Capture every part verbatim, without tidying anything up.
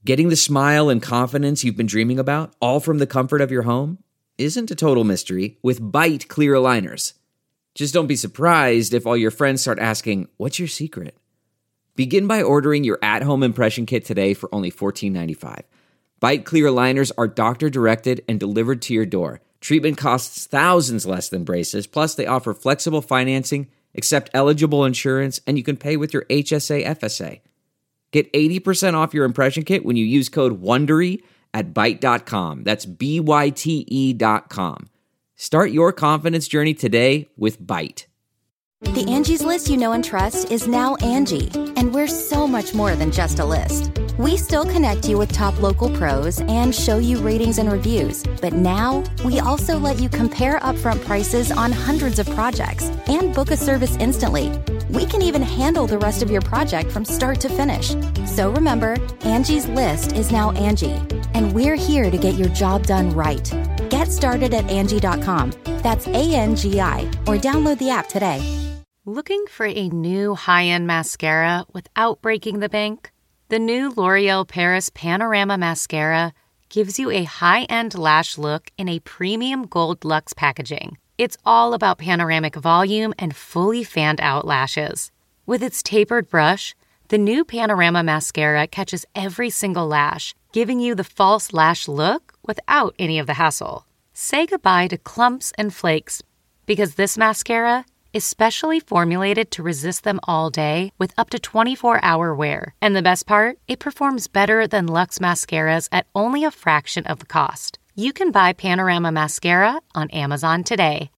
Getting the smile and confidence you've been dreaming about, all from the comfort of your home, isn't a total mystery with Byte clear aligners. Just don't be surprised if all your friends start asking, "What's your secret?" Begin by ordering your at-home impression kit today for only fourteen ninety-five. Byte clear aligners are doctor-directed and delivered to your door. Treatment costs thousands less than braces, plus they offer flexible financing, accept eligible insurance, and you can pay with your H S A F S A. Get eighty percent off your impression kit when you use code WONDERY at byte dot com. That's B Y T E dot com. Start your confidence journey today with Byte. The Angie's List you know and trust is now Angie, and we're so much more than just a list. We still connect you with top local pros and show you ratings and reviews, but now we also let you compare upfront prices on hundreds of projects and book a service instantly. We can even handle the rest of your project from start to finish. So remember, Angie's List is now Angie, and we're here to get your job done right. Get started at Angie dot com. That's A N G I, or download the app today. Looking for a new high-end mascara without breaking the bank? The new L'Oreal Paris Panorama Mascara gives you a high-end lash look in a premium gold luxe packaging. It's all about panoramic volume and fully fanned-out lashes. With its tapered brush, the new Panorama Mascara catches every single lash, giving you the false lash look without any of the hassle. Say goodbye to clumps and flakes, because this mascara is specially formulated to resist them all day with up to twenty-four hour wear. And the best part? It performs better than Luxe mascaras at only a fraction of the cost. You can buy Panorama Mascara on Amazon today.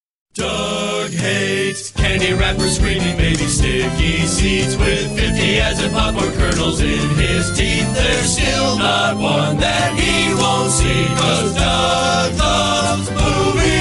Doug hates candy wrappers, screaming baby sticky seeds with fifty as in popcorn kernels in his teeth. There's still not one that he won't see, 'cause Doug loves movies.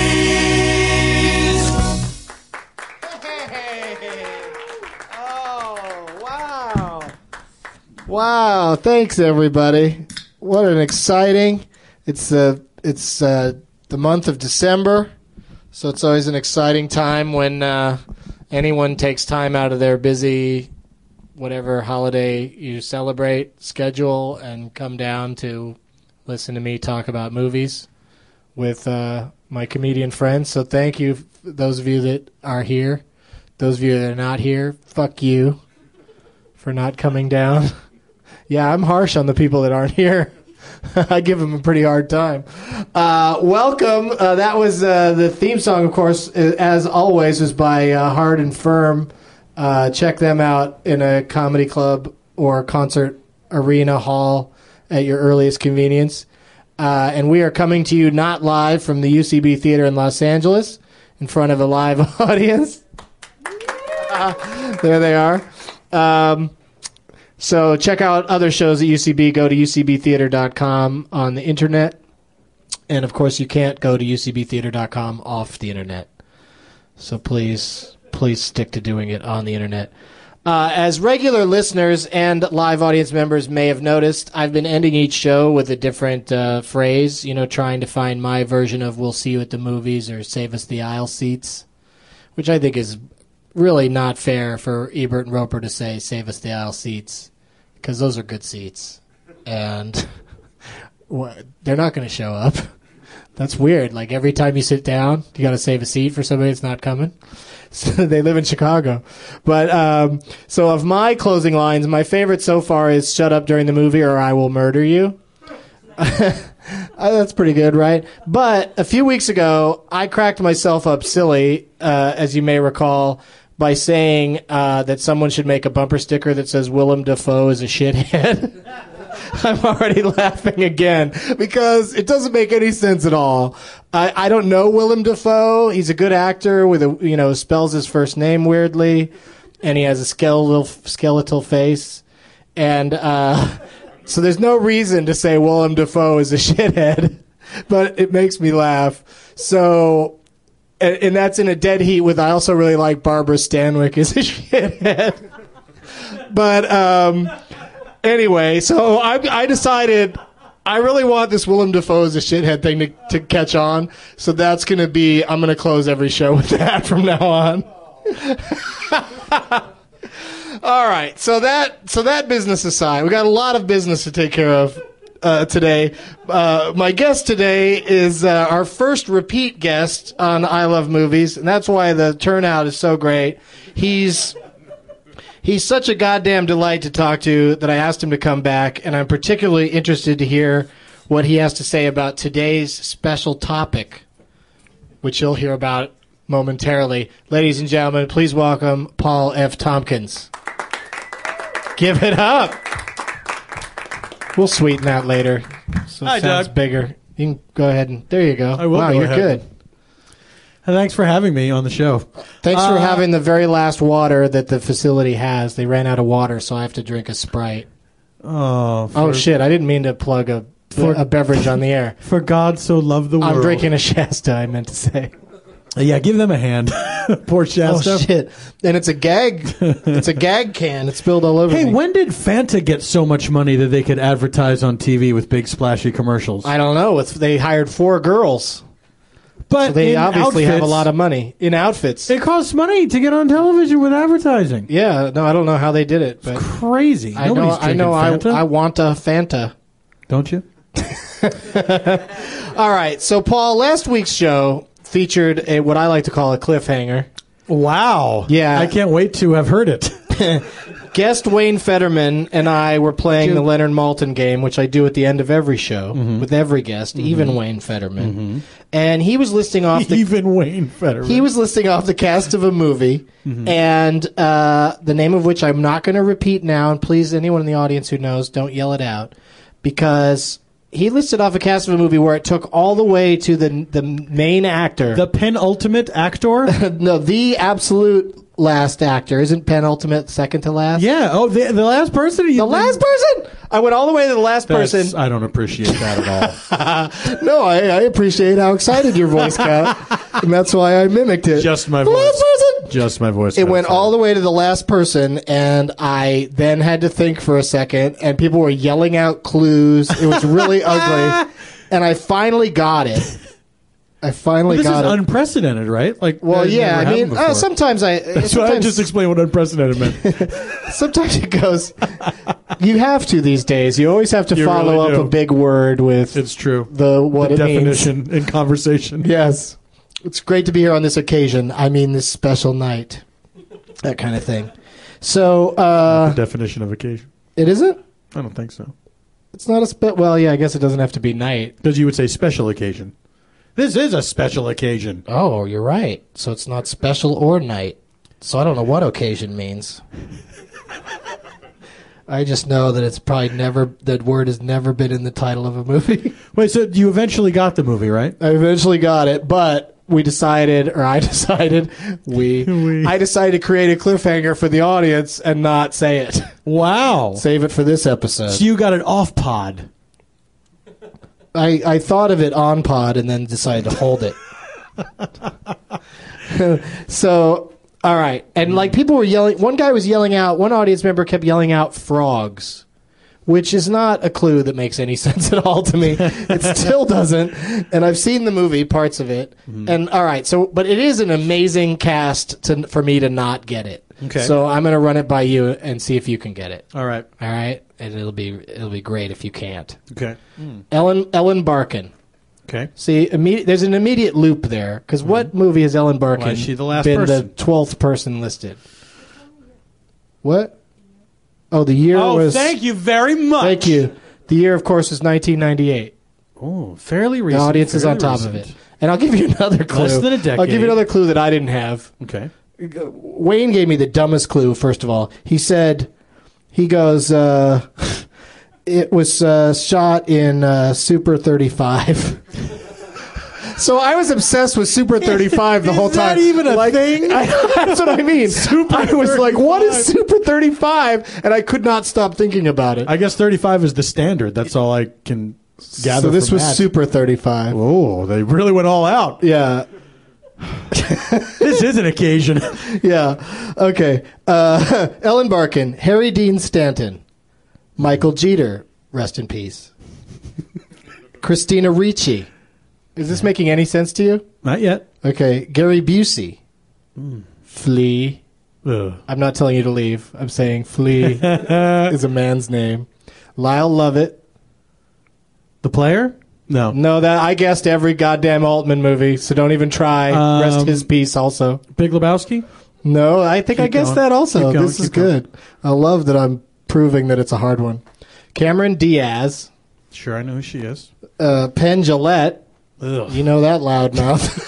Wow, thanks everybody. What an exciting, it's uh, it's uh, the month of December, so it's always an exciting time when uh, anyone takes time out of their busy, whatever holiday you celebrate, schedule, and come down to listen to me talk about movies with uh, my comedian friends. So thank you, those of you that are here. Those of you that are not here, fuck you for not coming down. Yeah, I'm harsh on the people that aren't here. I give them a pretty hard time. Uh, welcome. Uh, that was uh, the theme song, of course, as always, was by uh, Hard and Firm. Uh, check them out in a comedy club or concert arena hall at your earliest convenience. Uh, and we are coming to you not live from the U C B Theater in Los Angeles in front of a live audience. Uh, there they are. Um, So check out other shows at U C B. Go to U C B theater dot com on the internet. And, of course, you can't go to U C B theater dot com off the internet. So please, please stick to doing it on the internet. Uh, as regular listeners and live audience members may have noticed, I've been ending each show with a different uh, phrase, you know, trying to find my version of "We'll see you at the movies" or "Save us the aisle seats," which I think is really not fair for Ebert and Roper to say "Save us the aisle seats," because those are good seats, and they're not going to show up. That's weird. Like, every time you sit down, you got to save a seat for somebody that's not coming. So they live in Chicago. But um, so of my closing lines, my favorite so far is "Shut up during the movie or I will murder you." That's pretty good, right? But a few weeks ago, I cracked myself up silly, uh, as you may recall, by saying uh, that someone should make a bumper sticker that says Willem Dafoe is a shithead. I'm already laughing again because it doesn't make any sense at all. I, I don't know Willem Dafoe. He's a good actor with a, you know, spells his first name weirdly, and he has a skeletal skeletal face, and uh, so there's no reason to say Willem Dafoe is a shithead, but it makes me laugh. So. And, and that's in a dead heat with, I also really like Barbara Stanwyck as a shithead. But um, anyway, so I, I decided I really want this Willem Dafoe as a shithead thing to, to catch on. So that's going to be, I'm going to close every show with that from now on. All right, so that so that business aside, we got a lot of business to take care of uh, today. Uh, my guest today is uh, our first repeat guest on I Love Movies, and that's why the turnout is so great. He's he's such a goddamn delight to talk to that I asked him to come back, and I'm particularly interested to hear what he has to say about today's special topic, which you'll hear about momentarily. Ladies and gentlemen, please welcome Paul F. Tompkins. Give it up. We'll sweeten that later. So it Hi, sounds Doug. bigger. You can go ahead and there you go. I will wow, go you're ahead. good. And thanks for having me on the show. Thanks for Uh, having the very last water that the facility has. They ran out of water, so I have to drink a Sprite. Oh, for, Oh shit! I didn't mean to plug a For- a beverage on the air. For God so loved the world. I'm drinking a Shasta. I meant to say. Yeah, give them a hand. Poor Shasta. Oh shit! And it's a gag. It's a gag can. It's spilled all over Hey, me. when did Fanta get so much money that they could advertise on T V with big splashy commercials? I don't know. It's, they hired four girls. but So they in obviously have a outfits, lot of money in outfits. It costs money to get on television with advertising. Yeah, no, I don't know how they did it, but Crazy. I know, Nobody's I know, I, drinking Fanta. I want a Fanta. Don't you? All right, so Paul, last week's show featured a what I like to call a cliffhanger. Wow. Yeah. I can't wait to have heard it. Guest Wayne Fetterman and I were playing the Leonard Maltin game, which I do at the end of every show with every guest, even Wayne Fetterman. And he was listing off the Even Wayne Fetterman. He was listing off the cast of a movie, and uh, the name of which I'm not going to repeat now. And please, anyone in the audience who knows, don't yell it out, because he listed off a cast of a movie where it took all the way to the the main actor, the penultimate actor. no, the absolute last actor. Isn't penultimate second to last? Yeah. Oh, the, the last person. The last person. I went all the way to the last That's- person. I don't appreciate that at all. No, I, I appreciate how excited your voice got, and that's why I mimicked it. Just my the voice. last person. Just my voice. It went all the way to the last person, and I then had to think for a second, and people were yelling out clues. It was really ugly, and I finally got it. I finally This is got it. unprecedented, right? Like, Well, that yeah, never I mean, happened uh, before. sometimes I That's why I sometimes, just explained what unprecedented meant. sometimes it goes. You have to these days. You always have to You follow really up do. a big word with It's true. the what the it means. definition in conversation. Yes. It's great to be here on this occasion. I mean, this special night. That kind of thing. So, uh, The definition of occasion. it isn't? I don't think so. It's not a spe- well, yeah, I guess it doesn't have to be night. Because you would say special occasion. This is a special occasion. Oh, you're right. So it's not special or night. So I don't know what occasion means. I just know that it's probably never, that word has never been in the title of a movie. Wait, so you eventually got the movie, right? I eventually got it, but we decided, or I decided, we, We. I decided to create a cliffhanger for the audience and not say it. Wow. Save it for this episode. So you got it off pod. I, I thought of it on pod and then decided to hold it. So, all right. And like people were yelling, one guy was yelling out, one audience member kept yelling out frogs, which is not a clue that makes any sense at all to me. It still doesn't. And I've seen the movie, parts of it. And all right. So, but it is an amazing cast to, for me to not get it. Okay. So I'm going to run it by you and see if you can get it. All right. All right. And it'll be, it'll be great if you can't. Okay. Ellen, Ellen Barkin. Okay. See, imme- there's an immediate loop there because what movie has Ellen Barkin Why is she the last been person? the twelfth person listed? What? Oh, the year Oh, was. thank you very much. Thank you. The year, of course, was nineteen ninety-eight. Oh, fairly The recent. audience is on fairly top of recent. it, and I'll give you another clue. Less than a decade. I'll give you another clue that I didn't have. Okay. Wayne gave me the dumbest clue. First of all, he said, he goes, uh, it was uh, shot in uh, Super thirty-five. So I was obsessed with Super thirty-five the Is whole time. that even a Like, thing? I, that's what I mean. Super I was like, what is thirty-five? Super thirty-five? And I could not stop thinking about it. I guess thirty-five is the standard. That's all I can gather. So this from was that. Super thirty-five. Oh, they really went all out. Yeah. This is an occasion. Yeah. Okay. Uh, Ellen Barkin, Harry Dean Stanton, Michael Jeter, rest in peace. Christina Ricci. Is this making any sense to you? Not yet. Okay. Gary Busey. Flea. Ugh. I'm not telling you to leave. I'm saying Flea is a man's name. Lyle Lovett. The Player? No. No, that I guessed every goddamn Altman movie, so don't even try. Um, Rest his peace also. Big Lebowski? No, I think Keep I guessed going. that also. Keep going, This is keep going. good. I love that I'm proving that it's a hard one. Cameron Diaz, Sure, I know who she is. uh, Penn Jillette. Ugh. You know that loudmouth.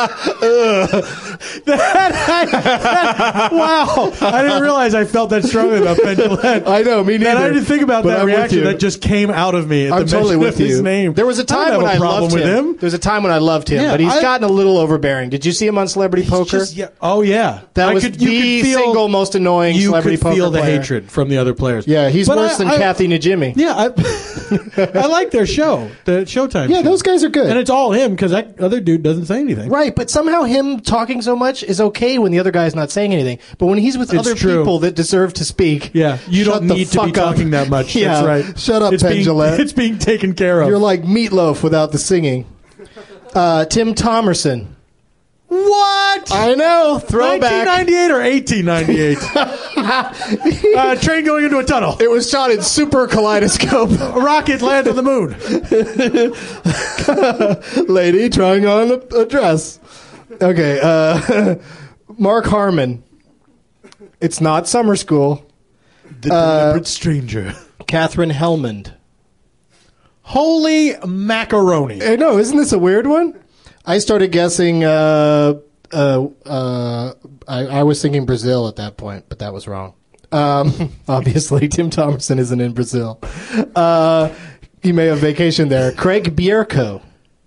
Wow. I didn't realize I felt that strongly about Ben Gillette. I know, me neither. And I didn't think about But that I'm with reaction. you. That just came out of me at I'm the totally mention with of his you. name. There was a I don't time have when a I problem loved with him. him. There was a time when I loved him, Yeah, but he's I- gotten a little overbearing. Did you see him on Celebrity Poker? Just, yeah. Oh, yeah. That I was could, you the could feel, single most annoying you Celebrity could Poker feel the player. hatred from the other players. Yeah, he's But worse I- than I- Kathy Najimy. Yeah, I, I like their show, the Showtime Yeah, show. those guys are good. And it's all him because that other dude doesn't say anything. Right, but somehow him talking so much is okay when the other guy's not saying anything. But when he's with It's other true. people that deserve to speak, Yeah, you shut don't the need to be fuck up. talking that much. Yeah, That's right. shut up, it's Penn being, Jillette. It's being taken care of. You're like Meatloaf without the singing. Uh, Tim Thomerson. What? I know. Throwback. nineteen ninety-eight or eighteen ninety-eight? uh, train going into a tunnel. It was shot in Super Kaleidoscope. A rocket lands on the moon. Lady trying on a, a dress. Okay. Uh, Mark Harmon. It's not Summer School. The deliberate stranger. Catherine Hellmond. Holy macaroni. I know. Isn't this a weird one? I started guessing. Uh, uh, uh, I, I was thinking Brazil at that point, but that was wrong. Um, obviously, Tim Thomerson isn't in Brazil. Uh, he may have vacationed there. Craig Bierko.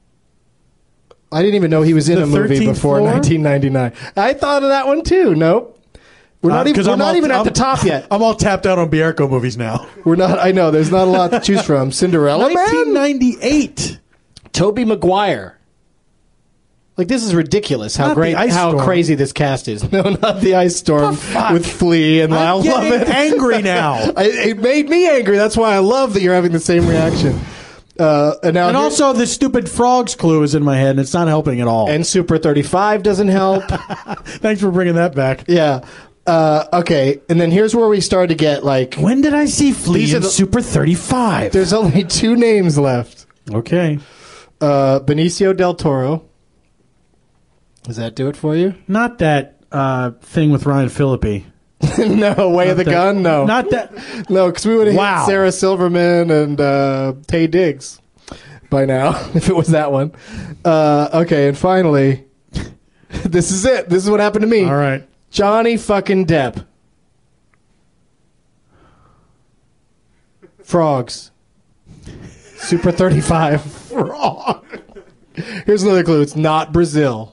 I didn't even know he was in The a movie thirteenth before floor? nineteen ninety-nine. I thought of that one too. Nope. We're not Uh, even, 'cause we're I'm not all- even at I'm- the top yet. I'm all tapped out on Bierko movies now. We're not. I know. There's not a lot to choose from. Cinderella nineteen Man. ninety-eight. Toby Maguire. Like, this is ridiculous how Not great, the Ice how Storm. crazy this cast is. No, not the Ice Storm fuck? with Flea and I I'm love getting it. angry now. I, it made me angry. That's why I love that you're having the same reaction. Uh, and now And here- also, the stupid frogs clue is in my head, and it's not helping at all. and Super thirty-five doesn't help. Thanks for bringing that back. Yeah. Uh, okay. And then here's where we start to get like. When did I see Flea These are in the- Super thirty-five? There's only two names left. Okay. Uh, Benicio del Toro. Does that do it for you? Not that uh, thing with Ryan Phillippe. No. Way of the that- Gun. No. Not that. No, because we would have Wow. hit Sarah Silverman and uh, Tay Diggs by now if it was that one. Uh, okay, and finally, this is it. This is what happened to me. All right. Johnny fucking Depp. Frogs. Super thirty-five. Frog. Here's another clue. It's not Brazil.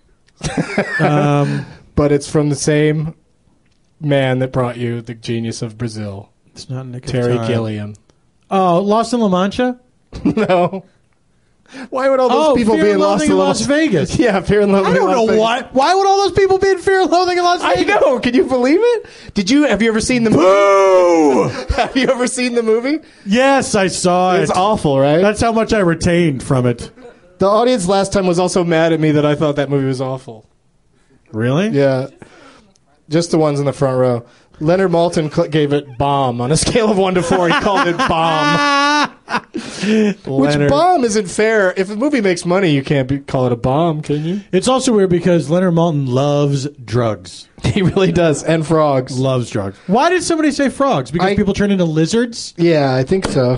Um, But it's from the same man that brought you the genius of Brazil. it's not Nick of Terry Time. Gilliam. Oh, Lost in La Mancha? No. Why would all those Oh, people Fear be in and Lost Loathing in in Las Las Vegas. Yeah, Fear and Loathing I don't in Las know Vegas. why. Why would all those people be in Fear and Loathing in Las I Vegas? know. Can you believe it? Did you have you ever seen the movie? Boo! Have you ever seen the movie? Yes, I saw It's it. awful, right? That's how much I retained from it. The audience last time was also mad at me that I thought that movie was awful. Really? Yeah. Just the ones in the front row. Leonard Maltin cl- gave it bomb. On a scale of one to four, he called it bomb. Which Leonard. bomb isn't fair. If a movie makes money, you can't be, call it a bomb, can you? It's also weird because Leonard Maltin loves drugs. He really does. And frogs. Loves drugs. Why did somebody say frogs? Because I- people turn into lizards? Yeah, I think so.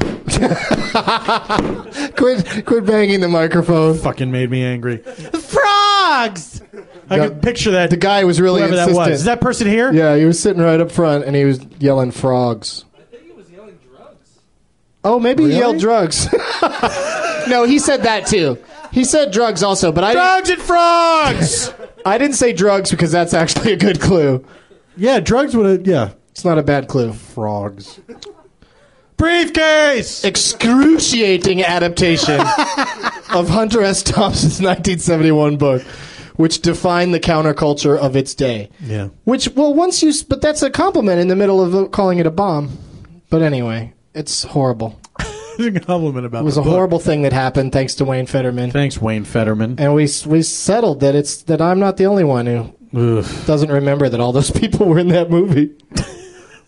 quit, quit banging the microphone. Fucking made me angry. Frogs! I Yeah, can picture that. The guy was really whoever insistent. that was. Is that person here? Yeah, he was sitting right up front and he was yelling frogs. I think he was yelling drugs. Oh, maybe Really? he yelled drugs. No, he said that too. He said drugs also, but I Drugs and frogs! didn't, I didn't say drugs because that's actually a good clue. Yeah, drugs would have. Yeah. It's not a bad clue. Frogs. Briefcase! Excruciating adaptation of Hunter S. Thompson's nineteen seventy-one book, which defined the counterculture of its day. Yeah. Which, well, once you, but that's a compliment in the middle of calling it a bomb. But anyway, it's horrible. There's a compliment about It was the a book. horrible thing that happened thanks to Wayne Fetterman. Thanks, Wayne Fetterman. And we we settled that it's that I'm not the only one who Ugh. doesn't remember that all those people were in that movie.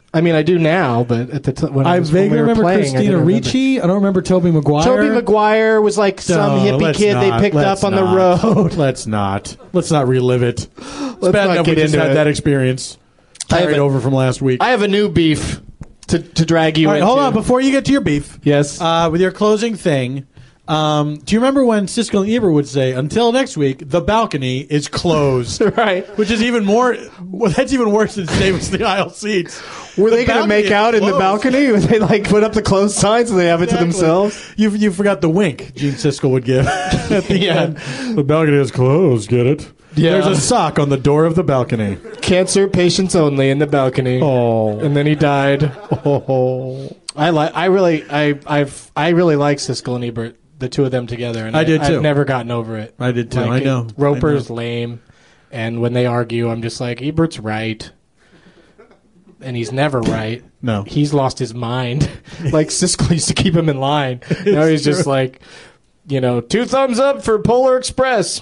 I mean, I do now, but at the time when I, I was, vaguely when we were remember playing, Christina I didn't remember. Ricci. I don't remember Tobey Maguire. Tobey Maguire was like some No, hippie let's kid not. they picked Let's up on not. the road. Let's not. Let's not relive it. It's Let's bad not enough we get just into had it. that experience I have carried a- over from last week. I have a new beef to, to drag you All right, into. hold on. Before you get to your beef, Yes. uh, with your closing thing, um, do you remember when Siskel and Ebert would say, until next week, the balcony is closed? Right. Which is even more, well, that's even worse than Save Us the Aisle seats. Were The they going to balcony make is out in the closed. balcony? Would they like put up the closed signs so they have it to Exactly. themselves? You you forgot the wink Gene Siskel would give at the Yeah. end. The balcony is closed, get it? Yeah. There's a sock on the door of the balcony. Cancer patients only in the balcony. Oh. And then he died. Oh. I like. I really. I. I've. I really like Siskel and Ebert, the two of them together. And I did too. I've never gotten over it. I did too. Like, I know. Roper's I know. lame, and when they argue, I'm just like, Ebert's right, and he's never right. No. He's lost his mind. Like Siskel used to keep him in line. Now he's just true. like, you know, two thumbs up for Polar Express.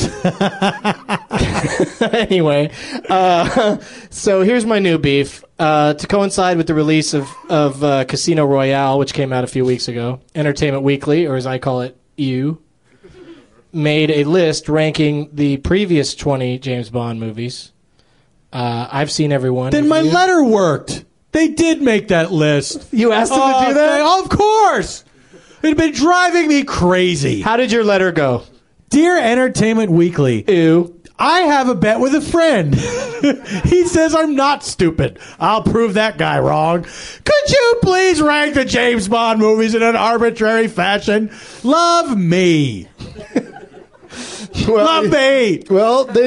Anyway, uh, so here's my new beef. Uh, to coincide with the release of, of uh, Casino Royale, which came out a few weeks ago, Entertainment Weekly, or as I call it, E U, made a list ranking the previous twenty James Bond movies. Uh, I've seen every one. Then Have my you? letter worked. They did make that list. You asked them to Oh, do that? they- Of course. It had been driving me crazy. How did your letter go? Dear Entertainment Weekly, Ew. I have a bet with a friend. He says I'm not stupid. I'll prove that guy wrong. Could you please rank the James Bond movies in an arbitrary fashion? Love me. Well, Love me. Well, they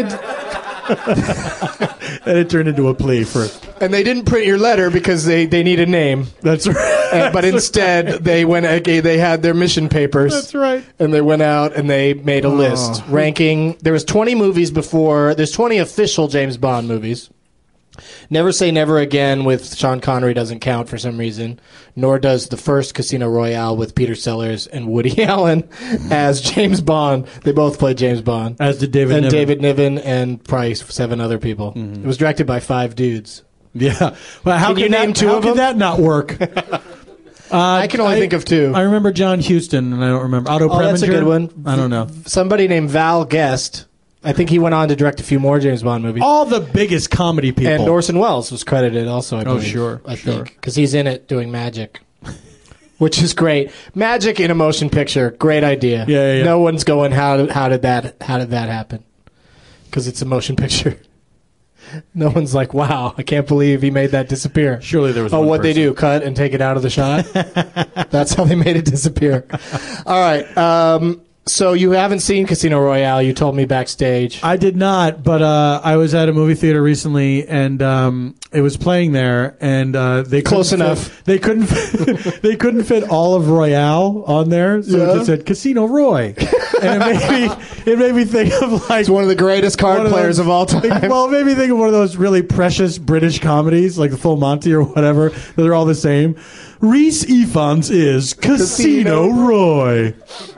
And it turned into a plea for... and they didn't print your letter because they, they need a name. That's right. Uh, but instead, they went. Okay, they had their mission papers. That's right. And they went out and they made a list ranking. There was twenty movies before. There's twenty official James Bond movies. Never Say Never Again with Sean Connery doesn't count for some reason, nor does the first Casino Royale with Peter Sellers and Woody Allen as James Bond. They both played James Bond. As did David and Niven. David Niven and probably seven other people. It was directed by five dudes. Yeah. Well, how Can could you that, name two how of could them? that not work? Uh, I can only think of two. I remember John Huston, and I don't remember Otto Oh, Preminger. that's a good one. I don't know. Somebody named Val Guest. I think he went on to direct a few more James Bond movies. All the biggest comedy people. And Orson Welles was credited also, I Oh, believe. sure, I sure. think. Because he's in it doing magic. Which is great. Magic in a motion picture. Great idea. Yeah, yeah, yeah. No one's going, how did, how did that how did that happen? Because it's a motion picture. No one's like, wow, I can't believe he made that disappear. Surely there was Oh, one what they person. do? Cut and take it out of the shot? That's how they made it disappear. All right. Um, so you haven't seen Casino Royale. You told me backstage. I did not, but uh, I was at a movie theater recently, and um, it was playing there, and uh, they Close couldn't enough. Fit, they couldn't. Fit, they couldn't fit all of Royale on there, so Yeah. it just said Casino Roy, and it made me. It made me think of like It's one of the greatest card one of players those- of all time. like, well, it made me think of one of those really precious British comedies, like the Full Monty or whatever. That they're all the same. Reese Ifans is Casino, Casino. Roy.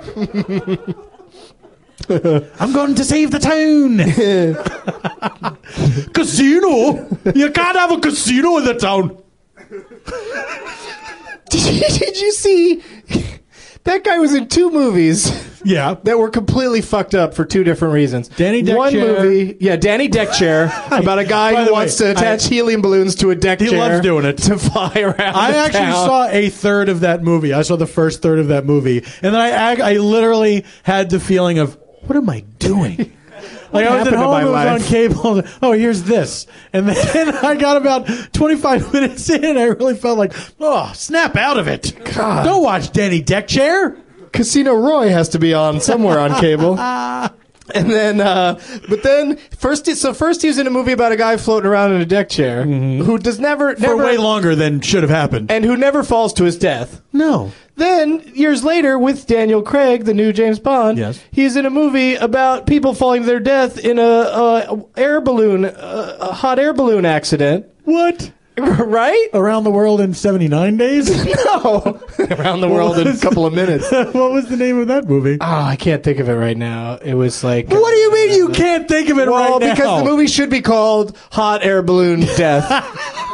I'm going to save the town. Casino? You can't have a casino in the town. Did you, did you see? That guy was in two movies Yeah. that were completely fucked up for two different reasons. Danny Deck One chair. movie, yeah, Danny Deck chair, about a guy By who the wants way, to attach I- helium balloons to a deck He chair. loves doing it. To fly around. I the actually town. saw a third of that movie. I saw the first third of that movie, and then I ag- I literally had the feeling of, what am I doing? Like I was at happened to home, my it was life? on cable. Oh, here's this, and then I got about twenty-five minutes in, and I really felt like, oh, snap out of it! God. Don't watch Danny Deck chair. Casino Roy has to be on somewhere on cable. And then, uh, but then first, so first he was in a movie about a guy floating around in a deck chair who does never, For never, way longer than should have happened. and who never falls to his death. No. Then, years later, with Daniel Craig, the new James Bond, Yes. he's in a movie about people falling to their death in a, a air balloon, a, a hot air balloon accident. What? Right? Around the world in seventy-nine days? No. Around the world in a couple of minutes. What was the name of that movie? Oh, I can't think of it right now. It was like... What do you mean you can't think of it Well, right now? because the movie should be called Hot Air Balloon Death.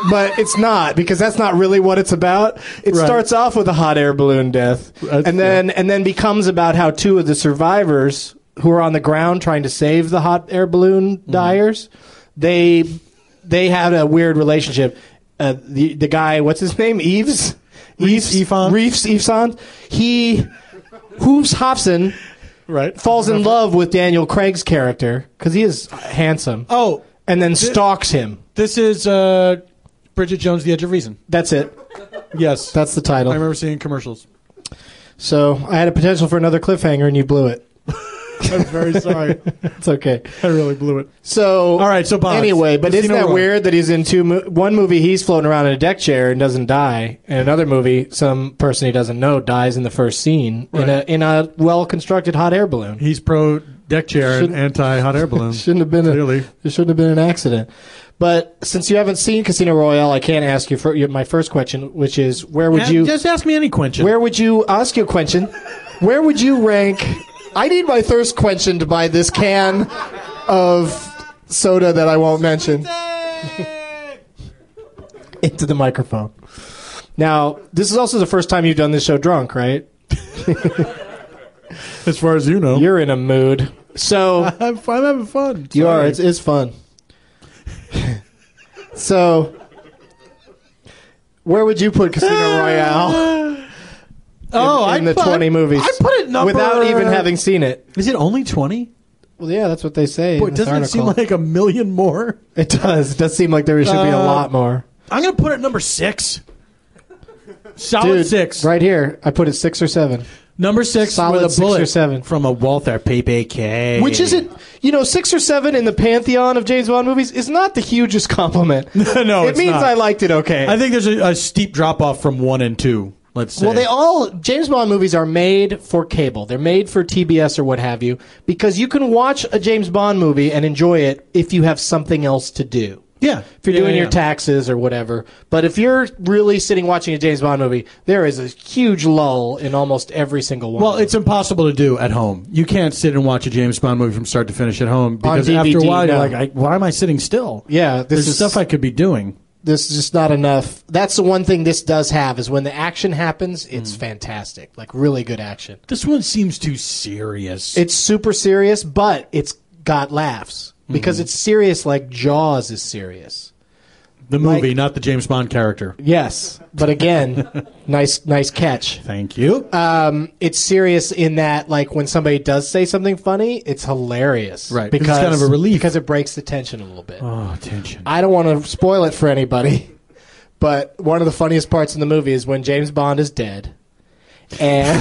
but it's not, because that's not really what it's about. It Right. starts off with a hot air balloon death, That's- and then and then becomes about how two of the survivors who are on the ground trying to save the hot air balloon dyers, they they had a weird relationship. Uh, the the guy, what's his name? Eves. Reefs Ifan. Reefs Ifan. He Hooves Hobson Right. falls in love with Daniel Craig's character because he is handsome. Oh, And then stalks him. this is uh, Bridget Jones, The Edge of Reason. That's it. Yes. That's the I title. remember seeing commercials. So I had a potential for another cliffhanger, and you blew it. I'm very sorry. It's okay. I really blew it. So All right, so Bonds. anyway, but isn't Casino that Royale. weird that he's in two? Mo- one movie he's floating around in a deck chair and doesn't die, and another movie some person he doesn't know dies in the first scene in a Right. in a well constructed hot air balloon. He's pro deck chair and Shouldn't- anti hot air balloon. Shouldn't have been a, Clearly. there shouldn't have been an accident. But since you haven't seen Casino Royale, I can't ask you for your, my first question, which is where would And you just ask me any question? where would you ask your question? Where would you rank? I need my thirst quenched by this can of soda that I won't mention. Into the microphone. Now, this is also the first time you've done this show drunk, right? As far as you know. You're in a mood. So I'm, I'm having fun. you are. Sorry. It's, it's fun. So, where would you put Casino Royale oh, in I the put, twenty movies? I put it number without even having seen it. Is it only twenty? Well, yeah, that's what they say. Boy, in this doesn't it seem article. like a million more? It does. It does seem like there should be a Uh, lot more. I'm going to put it number six. Solid Dude, six. right here. I put it six or seven. Number six Solid with a six bullet or seven. from a Walther P P K. Which isn't, you know, six or seven in the pantheon of James Bond movies is not the hugest compliment. No, it it's means not. I liked it okay. I think there's a, a steep drop off from one and two. Let's say. Well, they all James Bond movies are made for cable. They're made for T B S or what have you, because you can watch a James Bond movie and enjoy it if you have something else to do. Yeah. If you're Yeah, doing yeah, your yeah. taxes or whatever. But if you're really sitting watching a James Bond movie, there is a huge lull in almost every single one. Well, it's impossible to do at home. You can't sit and watch a James Bond movie from start to finish at home because D V D, after a while no. you're like, I, why am I sitting still? Yeah, this There's is stuff I could be doing. This is just not enough. That's the one thing this does have is when the action happens, it's fantastic. Like really good action. This one seems too serious. It's super serious, but it's got laughs because it's serious like Jaws is serious. the movie, like- not the James Bond character. Yes, but again, nice nice catch. Thank you. Um, it's serious in that like when somebody does say something funny, it's hilarious. Right, 'cause it's Because kind of a relief. because it breaks the tension a little bit. oh, tension. I don't want to spoil it for anybody, but one of the funniest parts in the movie is when James Bond is dead. And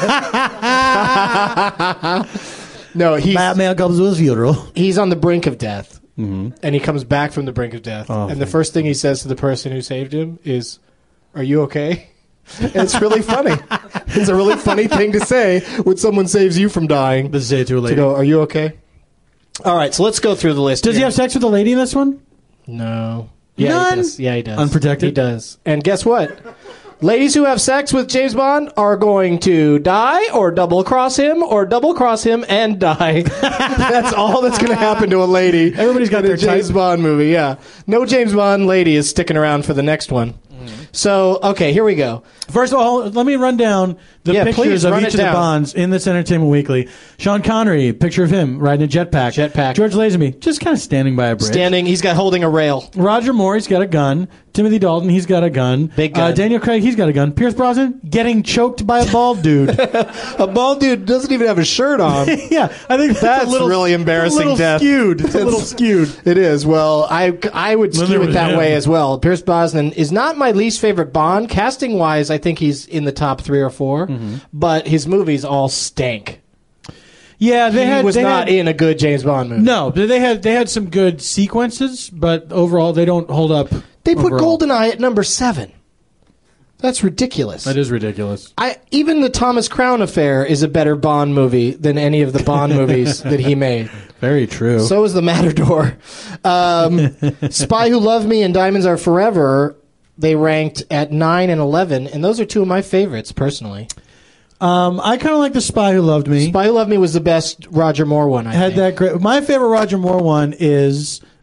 no, he's Batman comes to his funeral. he's on the brink of death, and he comes back from the brink of death. Oh, and the thank first thing he says to the person who saved him is, "Are you okay?" And it's really funny. It's a really funny thing to say when someone saves you from dying. To say it to a To lady. go, "Are you okay?" All right, so let's go through the list. Does he here. have sex with a lady in this one? No. Yeah, None? he does. Yeah, he does. Unprotected? He does. And guess what? Ladies who have sex with James Bond are going to die or double cross him or double cross him and die. That's all that's going to happen to a lady. Everybody's got in their a James type. Bond movie, yeah. No James Bond lady is sticking around for the next one. So, okay, here we go. First of all, let me run down the Yeah, pictures please, of run each it of the down. Bonds in this Entertainment Weekly. Sean Connery, picture of him riding a jetpack. Jetpack. George Lazenby, just kind of standing by a bridge. Standing, he's got holding a rail. Roger Moore, he's got a gun. Timothy Dalton, he's got a gun. Big gun. Uh, Daniel Craig, he's got a gun. Pierce Brosnan, getting choked by a bald dude. A bald dude doesn't even have a shirt on. Yeah, I think that's, That's a little, really embarrassing A little death. skewed. It's a little skewed. It is. Well, I, I would Then skew there it was that him. way as well. Pierce Brosnan is not my least favorite Bond. Casting wise, I think he's in the top three or four, Mm-hmm. but his movies all stank. Yeah, they he had. was they not had, in a good James Bond movie. No, but they had they had some good sequences, but overall they don't hold up. They put overall. GoldenEye at number seven. That's ridiculous. That is ridiculous. I, even the Thomas Crown Affair is a better Bond movie than any of the Bond movies that he made. Very true. So is The Matador. Um, Spy Who Loved Me and Diamonds Are Forever, they ranked at nine and eleven, and those are two of my favorites, personally. um, I kind of like The Spy Who Loved Me. Spy Who Loved Me was the best Roger Moore one, I had think. that great. My favorite Roger Moore one is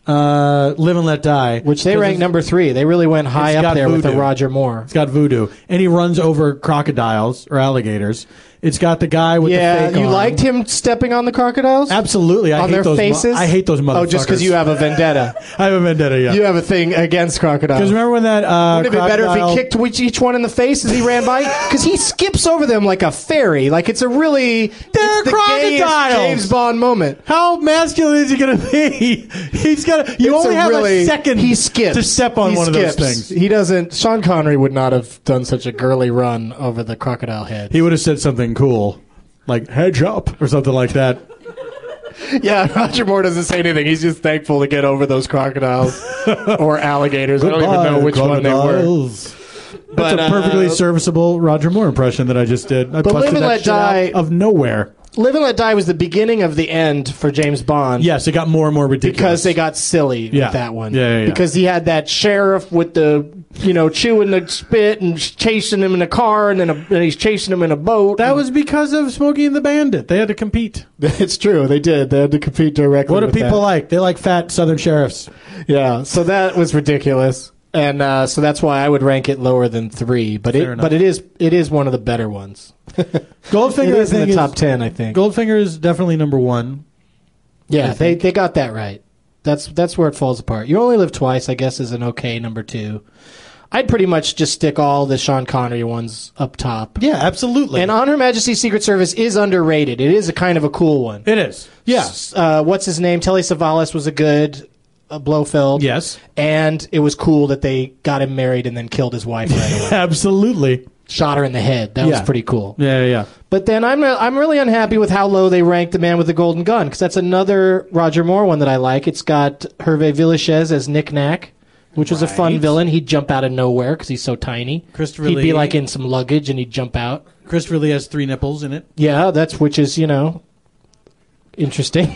uh, Live and Let Die. Which they rank number three. They really went high It's up got there with the voodoo. Roger Moore. It's got voodoo. And he runs over crocodiles or alligators. It's got the guy with Yeah, the fake you arm. liked him stepping on the crocodiles? Absolutely. I on hate their those mo- faces? I hate those motherfuckers. Oh, just because you have a vendetta. I have a vendetta, yeah. You have a thing against crocodiles. Because remember when that uh, Wouldn't it be better if crocodile- he kicked each- each one in the face as he ran by? Because he skips over them like a fairy. Like it's a really They're it's the gayest crocodiles. James Bond moment. How masculine is he going to be? He's got to. You It's only a have really, a second he skips. to step on He one skips. of those things. He doesn't. Sean Connery would not have done such a girly run over the crocodile head. He would have said something cool, like "hedge up" or something like that. Yeah, Roger Moore doesn't say anything. He's just thankful to get over those crocodiles or alligators. I don't even know which one they were. crocodiles. But, That's a perfectly uh, serviceable Roger Moore impression that I just did. I But busted Live and that Let shit out Die- of nowhere. Live and Let Die was the beginning of the end for James Bond. Yes, it got more and more ridiculous Because they got silly Yeah. with that one. Yeah, yeah, yeah. Because he had that sheriff with the, you know, chewing the spit and chasing him in a car, and then a, and he's chasing him in a boat. That was because of Smokey and the Bandit. They had to compete. It's true. They did. They had to compete directly. What do with people that. like? They like fat Southern sheriffs. Yeah. So that was ridiculous, and uh, so that's why I would rank it lower than three. But Fair it, enough. but it is, it is one of the better ones. Goldfinger It I is in think, the is- top ten, I think. Goldfinger is definitely number one. Yeah, they they got that right. That's that's where it falls apart. You Only Live Twice, I guess, is an okay number two. I'd pretty much just stick all the Sean Connery ones up top. Yeah, absolutely. And On Her Majesty's Secret Service is underrated. It is a kind of a cool one. it is. Yeah. Uh, what's his name? Telly Savalas was a good uh, Blofeld. Yes. And it was cool that they got him married and then killed his wife right away. Absolutely. Shot her in the head. That was Yeah. pretty cool. Yeah, yeah, yeah. But then I'm I'm really unhappy with how low they ranked The Man with the Golden Gun, because that's another Roger Moore one that I like. It's got Hervé Villechaize as Nick Nack, which was a fun Right. villain. He'd jump out of nowhere because he's so tiny. Christopher He'd Lee. be like in some luggage and he'd jump out. Christopher Lee has three nipples in it. Yeah, that's which is, you know, interesting.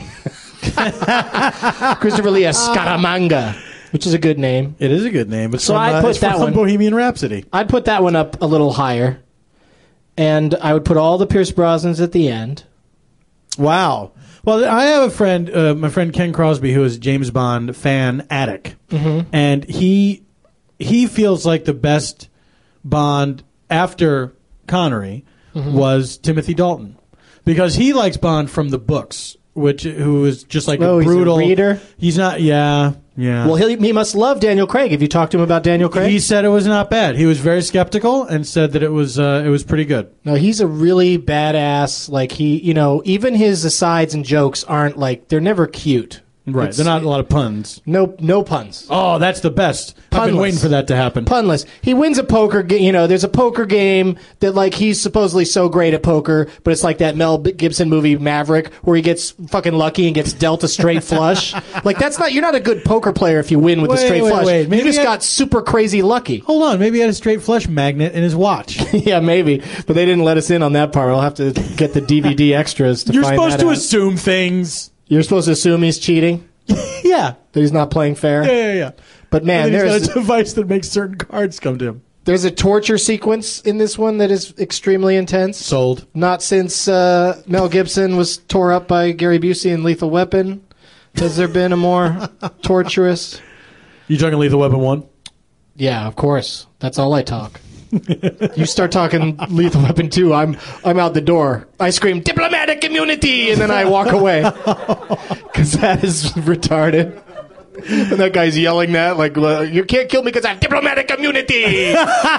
Christopher Lee as Scaramanga, which is a good name. It is a good name. It's So from, I'd uh, put it's from that one- Bohemian Rhapsody. I'd put that one up a little higher. And I would put all the Pierce Brosnans at the end. Wow. Well, I have a friend, uh, my friend Ken Crosby, who is a James Bond fan addict, Mm-hmm. and he he feels like the best Bond after Connery Mm-hmm. was Timothy Dalton, because he likes Bond from the books, which who is just like Oh, a he's a brutal reader? He's not. Yeah, yeah. Well, he, he must love Daniel Craig. Have you talked to him about Daniel Craig? he said it was not bad. He was very skeptical and said that it was uh, it was pretty good. No, he's a really badass. Like he, you know, even his asides and jokes aren't like they're never cute. Right. It's- They're not a lot of puns. No, no puns. Oh, that's the best. I've been Punless. waiting for that to happen. Punless. He wins a poker game. You know, there's a poker game that like he's supposedly so great at poker, but it's like that Mel Gibson movie Maverick where he gets fucking lucky and gets dealt a straight flush. Like that's not. You're not a good poker player if you win with Wait, a straight wait, flush. wait. You Maybe just I- got super crazy lucky. Hold on, maybe he had a straight flush magnet in his watch. Yeah, maybe, but they didn't let us in on that part. I'll have to get the D V D extras to You're find supposed that to out. assume things. You're supposed to assume he's cheating, Yeah. that he's not playing fair. Yeah, yeah, yeah. But man, and then there's he's got a device that makes certain cards come to him. there's a torture sequence in this one that is extremely intense. Sold. Not since uh, Mel Gibson was tore up by Gary Busey in Lethal Weapon has there been a more torturous. You talking Lethal Weapon one? Yeah, of course. That's all I talk. You start talking Lethal Weapon two, I'm I'm out the door. I scream diplomatic immunity, and then I walk away because that is retarded. And that guy's yelling that like, uh, "You can't kill me because I have diplomatic immunity."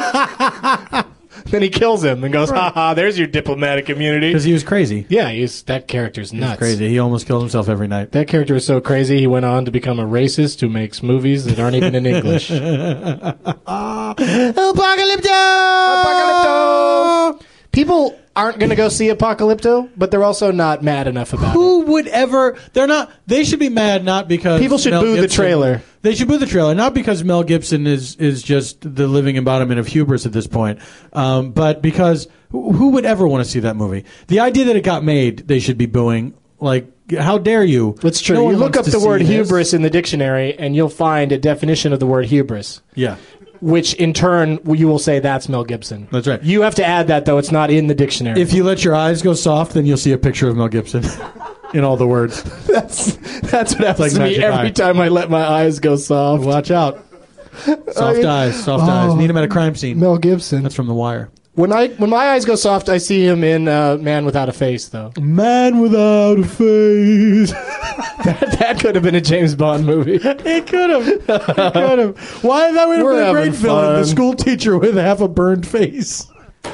Then he kills him and goes, "Ha ha! There's your diplomatic immunity." Because he was crazy. Yeah, he's that character's nuts. Crazy. He almost killed himself every night. That character is so crazy. He went on to become a racist who makes movies that aren't even in English. Apocalypto! Apocalypto! People aren't going to go see Apocalypto, but they're also not mad enough about it. Who would ever? They're not. They should be mad not because People should Mel boo the Gibson- trailer. They should boo the trailer, not because Mel Gibson is is just the living embodiment of hubris at this point, um, but because who who would ever want to see that movie? The idea that it got made, they should be booing. Like, how dare you? It's true. No one you look up wants to the word see this. hubris in the dictionary, and you'll find a definition of the word hubris, Yeah. which in turn you will say that's Mel Gibson. That's right. You have to add that, though. It's not in the dictionary. If you let your eyes go soft, then you'll see a picture of Mel Gibson. in all the words. That's that's what happens like to me magic every eye. time I let my eyes go soft. Watch out. Soft I mean- eyes, soft Oh. eyes. Need him at a crime scene. Mel Gibson. That's from The Wire. When I when my eyes go soft, I see him in uh, Man Without a Face, though. Man without a face. that, that could have been a James Bond movie. It could have. It could have. Why? That would have We're been a great having film. The fun. school teacher with half a burned face.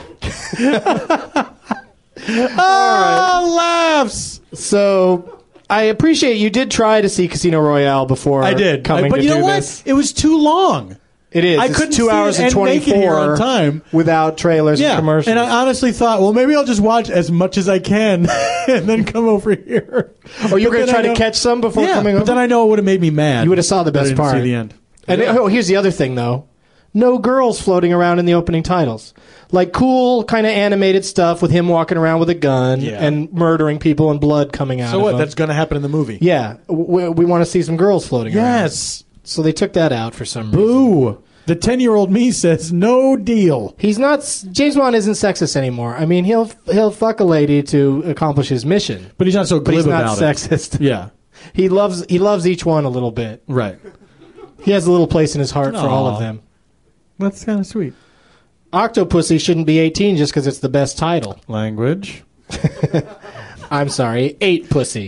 Oh, laughs. So I appreciate you did try to see Casino Royale before. I did. coming I- but to you know do what? this. It was too long. It is. I It's couldn't two see hours it and and make it here twenty-four on time. without trailers Yeah, and commercials. and I honestly thought, well, maybe I'll just watch as much as I can and then come over here. oh, you were But going to then try I to know- catch some before yeah, coming but over? then I know it would have made me mad. You would have saw the but I best didn't part. See the end. And oh, here's the other thing, though. No girls floating around in the opening titles. Like cool, kind of animated stuff with him walking around with a gun Yeah. and murdering people and blood coming out So of what? him. That's going to happen in the movie. Yeah. We, we want to see some girls floating around. Yes. So they took that out for some reason. Boo. The ten-year-old me says no deal. He's not. James Bond isn't sexist anymore. I mean, he'll he'll fuck a lady to accomplish his mission, But he's not so but glib he's not about sexist. it. Yeah. He loves he loves each one a little bit. Right. He has a little place in his heart for all Aw. of them. That's kind of sweet. Octopussy shouldn't be eighteen just because it's the best title. Language. I'm sorry, eight pussy.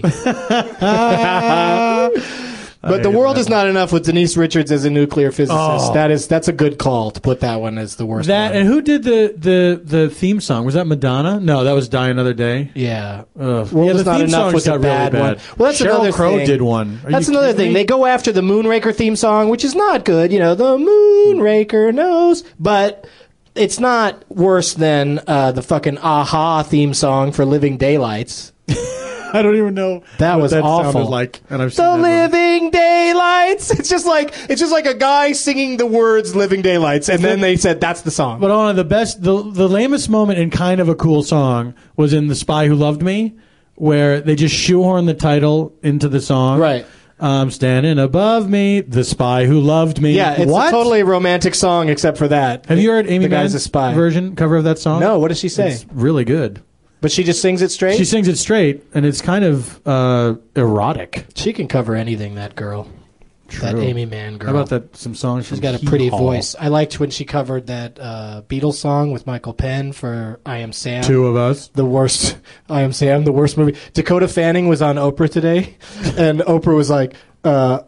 I But the hate world that is not enough with Denise Richards as a nuclear physicist. Oh. That is that's a good call to put that one as the worst. That one. and who did the, the, the theme song? Was that Madonna? No, that was Die Another Day. yeah. Ugh. World yeah, is the not theme enough songs was a got bad really one. bad. Well, that's Sheryl another Crow thing. did one. Are That's you another kidding thing. me? They go after the Moonraker theme song, which is not good. You know, the Moonraker knows, but it's not worse than uh, the fucking Aha theme song for Living Daylights. I don't even know That what was that awful. sounded like. And I've seen The that movie. Living Daylights. It's just like it's just like a guy singing the words "Living Daylights," and then they said that's the song. But one of the best, the the lamest moment in kind of a cool song was in The Spy Who Loved Me, where they just shoehorn the title into the song. Right. I'm standing above me, the spy who loved me. Yeah, it's what? a totally romantic song except for that. Have you heard Amy The Guy's Mann's a Spy version cover of that song? No, what does she say? It's really good. But she just sings it straight. She sings it straight, and it's kind of uh, erotic. She can cover anything. That girl, that True. Amy Mann girl. How about that? Some songs. She's from got a Hee pretty Haw. voice. I liked when she covered that uh, Beatles song with Michael Penn for "I Am Sam." Two of us. The worst. I Am Sam. The worst movie. Dakota Fanning was on Oprah today, and Oprah was like, uh,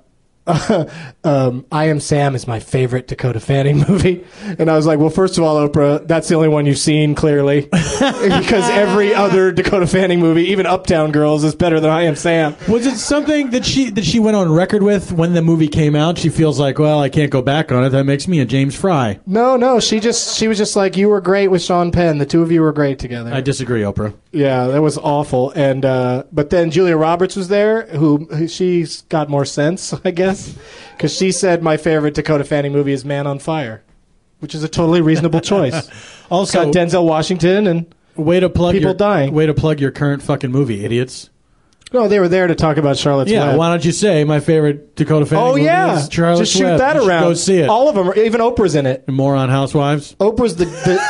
um, "I Am Sam is my favorite Dakota Fanning movie," and I was like, "Well, first of all, Oprah, that's the only one you've seen clearly, because every other Dakota Fanning movie, even Uptown Girls, is better than I Am Sam." Was it something that she that she went on record with when the movie came out? She feels like, well, I can't go back on it. That makes me a James Fry. No, no, she just she was just like, "You were great with Sean Penn. The two of you were great together." I disagree, Oprah. Yeah, that was awful. And uh, but then Julia Roberts was there, who, who she's got more sense, I guess, because she said my favorite Dakota Fanning movie is Man on Fire, which is a totally reasonable choice. It's Also, got Denzel Washington and way to plug people your, dying. Way to plug your current fucking movie, idiots. no, they were there to talk about Charlotte's Yeah, Web. why don't you say my favorite Dakota Fanning Oh movie yeah, is Charlotte's just shoot Web. that You should around. Go see it. All of them, even Oprah's in it. And more on Housewives. Oprah's the. the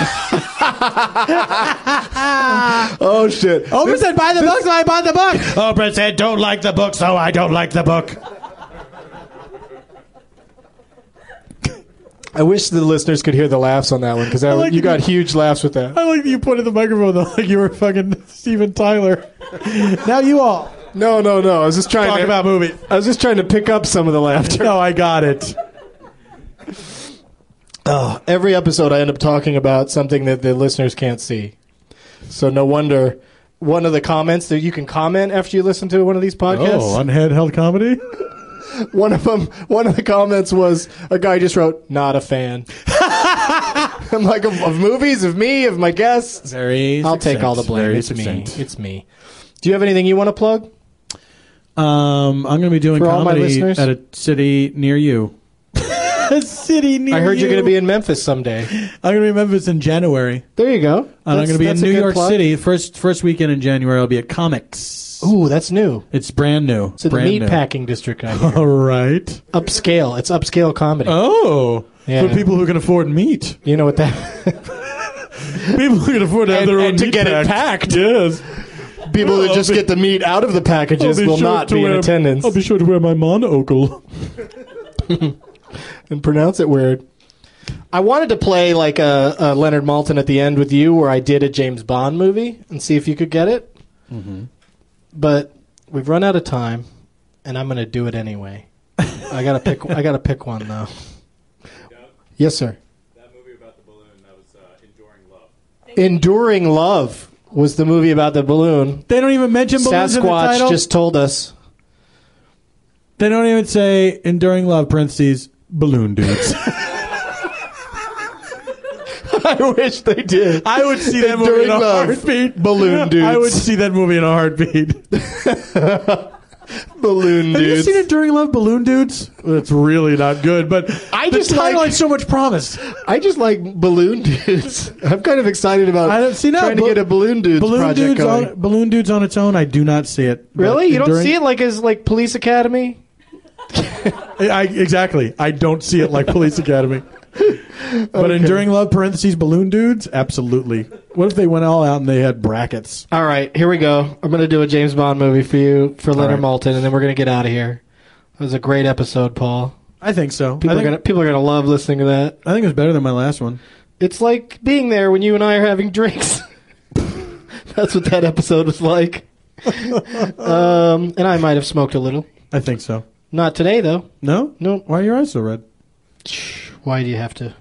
oh shit! Oprah said, buy the book, so I bought the book. Oprah said, don't like the book, so I don't like the book. I wish the listeners could hear the laughs on that one because like you got the- huge laughs with that. I like that you pointed the microphone though, like you were fucking Steven Tyler. Now you all No, no, no. I was just trying talk to about movie. I was just trying to pick up some of the laughter. No, I got it. Oh, every episode I end up talking about something that the listeners can't see. So no wonder one of the comments that you can comment after you listen to one of these podcasts. Oh, on handheld comedy? One of them, one of the comments was a guy just wrote, "Not a fan." I'm like, of, of movies, of me, of my guests. Very I'll take all the blame. Very It's me. succinct. It's me. Do you have anything you want to plug? Um, I'm going to be doing For all my comedy listeners? at a city near you. A city near I heard you. you're going to be in Memphis someday. I'm going to be in Memphis in January. There you go. And I'm That's- going to be in that's a New good York plug. City. First first weekend in January, I'll be at Comics. Ooh, that's new. It's brand new. It's in the brand meat new. packing district. I hear. All right. Upscale. It's upscale comedy. Oh. Yeah. For people who can afford meat. You know what that? People who can afford to have And- their own and to meat get it packed. packed. Yes. people that just get the meat out of the packages will not be in attendance. I'll be sure to wear my monocle. And pronounce it weird. I wanted to play like a, a Leonard Maltin at the end with you where I did a James Bond movie and see if you could get it. Mm-hmm. But we've run out of time, and I'm going to do it anyway. I got to pick I got to pick one, though. Doug, yes, sir. That movie about the balloon, that was uh, Enduring Love. Enduring Love was the movie about the balloon. They don't even mention balloons in the title. Sasquatch just told us. They don't even say Enduring Love, parentheses, balloon dudes. I wish they did. I would see that movie in a Love, heartbeat. Balloon dudes. I would see that movie in a heartbeat. Balloon Have dudes. you seen Enduring Love, Balloon Dudes? It's really not good, but I the just title like- had so much promise. I just like balloon dudes. I'm kind of excited about I don't see now, trying to ba- get a balloon dudes Balloon project Dudes going. on, Balloon Dudes on its own, I do not see it. Really? But You don't Enduring- see it like as like Police Academy? I, exactly. I don't see it like Police Academy. But Okay. Enduring Love, parentheses, Balloon Dudes? Absolutely. What if they went all out and they had brackets? All right, here we go. I'm going to do a James Bond movie for you, for Leonard right. Maltin, and then we're going to get out of here. It was a great episode, Paul. I think so. People I are think, going to people are going to love listening to that. I think it was better than my last one. It's like being there when you and I are having drinks. That's what that episode was like. um, and I might have smoked a little. I think so. Not today, though. No? No. Why are your eyes so red? Why do you have to?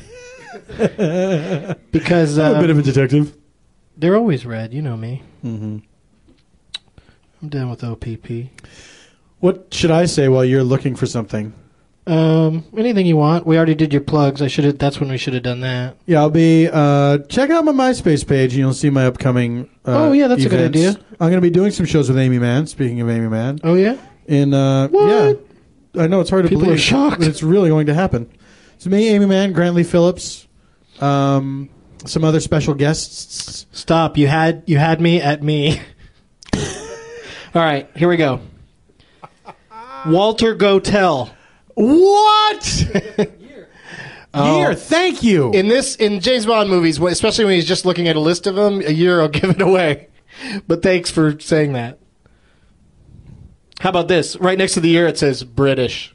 Because I'm a bit uh, of a detective. they're always red. You know me. Mm-hmm. I'm down with O P P. What should I say while you're looking for something? Um, anything you want. We already did your plugs. I should have. That's when we should have done that. Yeah, I'll be. Uh, check out my MySpace page, and you'll see my upcoming. Uh, Oh, yeah, that's a good events. idea. I'm going to be doing some shows with Amy Mann. Speaking of Amy Mann, Oh yeah. in uh, What? yeah, I know it's hard to People believe, are shocked. but it's really going to happen. It's me, Amy Mann, Grant Lee Phillips, um, some other special guests. Stop. You had you had me at me. All right, here we go. Walter Gotell. What? Oh. Year, thank you. In this, in James Bond movies, wh- especially when he's just looking at a list of them, a year will give it away. But thanks for saying that. How about this? Right next to the year, it says British.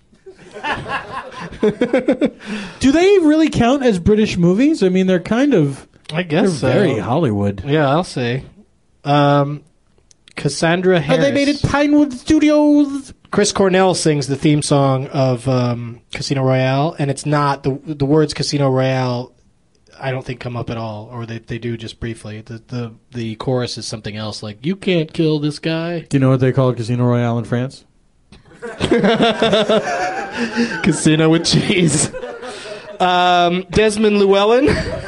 Do they really count as British movies? I mean, they're kind of. I They're guess so. very Hollywood. Yeah, I'll say. Um, Cassandra Oh, Harris. they made it Pinewood Studios. Chris Cornell sings the theme song of um, Casino Royale, and it's not the the words Casino Royale. I don't think come up at all, or they they do just briefly. The the the chorus is something else, like "You can't kill this guy." Do you know what they call Casino Royale in France? Casino with cheese. Um, Desmond Llewellyn.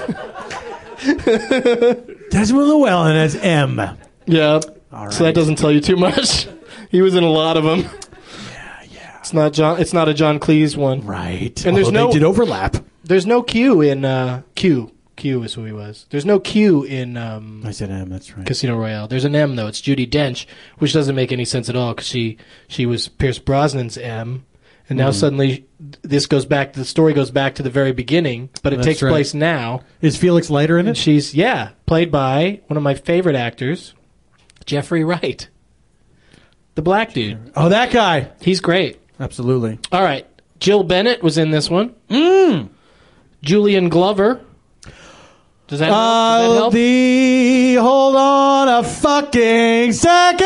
Desmond Llewellyn as M. Yeah. All right. So that doesn't tell you too much. He was in a lot of them. Yeah, yeah. It's not John. It's not a John Cleese one. Right. And there's Although no- they did overlap. There's no Q in uh, Q. Q is who he was. There's no Q in um, I said M. That's right. Casino Royale. There's an M though. It's Judi Dench, which doesn't make any sense at all because she she was Pierce Brosnan's M, and now Mhm. suddenly this goes back. The story goes back to the very beginning, but it That's takes right. place now. Is Felix Leiter in And it? she's yeah played by one of my favorite actors, Jeffrey Wright, the black dude. Oh, that guy. He's great. Absolutely. All right, Jill Bennett was in this one. Mm. Julian Glover. Does that, help? Does that I'll help? be. Hold on a fucking second.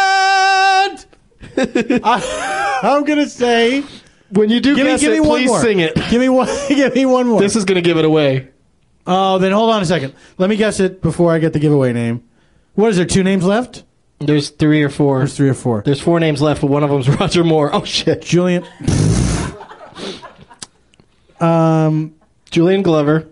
I, I'm gonna say. When you do Give me, guess give me it, one please more. sing it. Give me one. Give me one more. This is going to give it away. Oh, then hold on a second. Let me guess it before I get the giveaway name. What is there? Two names left? There's three or four. There's three or four. There's four names left, but one of them's Roger Moore. Oh shit. Julian. um. Julian Glover.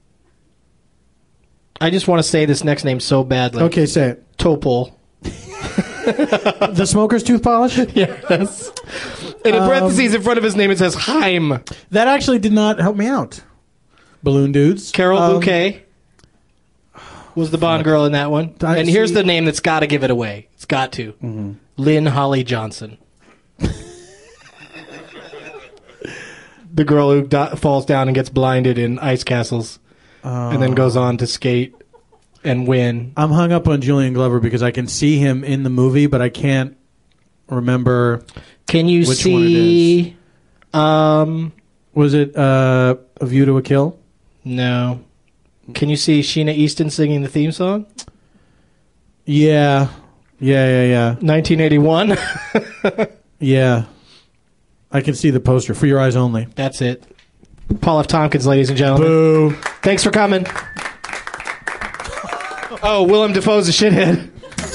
I just want to say this next name so badly. Okay, say it. Topol. The smoker's tooth polish. Yes. And in Um, parentheses in front of his name it says Haim. That actually did not help me out. Balloon dudes. Carol Um, Bouquet was the Bond girl in that one. I And here's see. the name that's got to give it away. It's got to. Mm-hmm. Lynn Holly Johnson. The girl who do- falls down and gets blinded in ice castles and then goes on to skate. and win. I'm hung up on Julian Glover because I can see him in the movie, but I can't remember. Can you which see? One it is. Um, was it uh, A View to a Kill? No. Can you see Sheena Easton singing the theme song? Yeah, yeah, yeah, yeah. nineteen eighty-one. Yeah, I can see the poster. For Your Eyes Only. That's it. Paul F. Tompkins, ladies and gentlemen. Boo. Thanks for coming. Oh, Willem Dafoe's a shithead.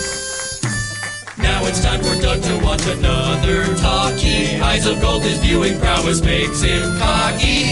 Now it's time for Doug to watch another talkie. Eyes of gold, his viewing prowess makes him cocky.